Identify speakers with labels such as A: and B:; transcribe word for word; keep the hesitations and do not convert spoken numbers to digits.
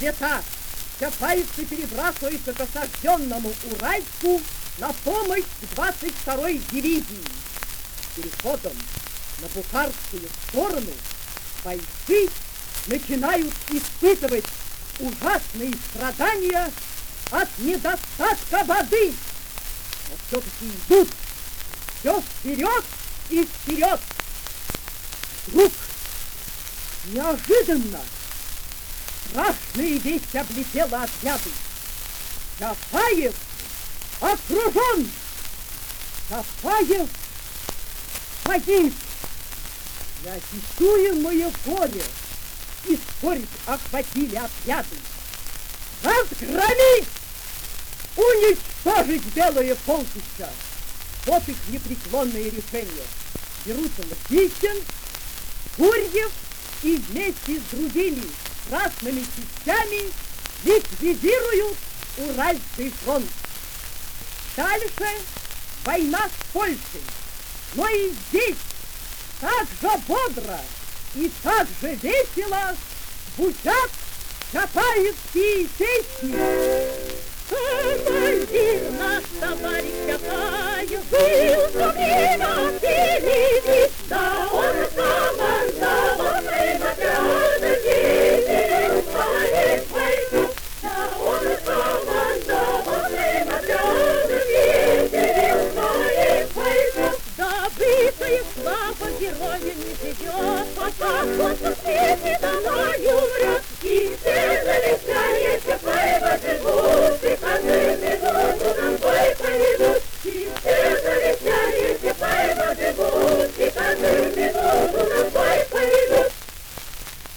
A: лета чапаевцы перебрасываются к осажденному Уральску на помощь к двадцать второй дивизии. Переходом на бухарскую сторону бойцы начинают испытывать ужасные страдания от недостатка воды. Но все-таки идут все вперед и вперед. Вдруг неожиданно страшная весть облетела отряды. Чапаев окружен! Чапаев погиб! Неописуемое горе и скорбь охватили отряды. Разгромить! Уничтожить белое полчища! Вот их непреклонное решение. Берутся Лысихин, Гурьев и вместе с другими красными частями ликвидируют Уральский фронт. Дальше война с Польшей. Но и здесь так же бодро и так же весело звучат чапаевские песни.
B: Командир наш, товарищ Чапаев,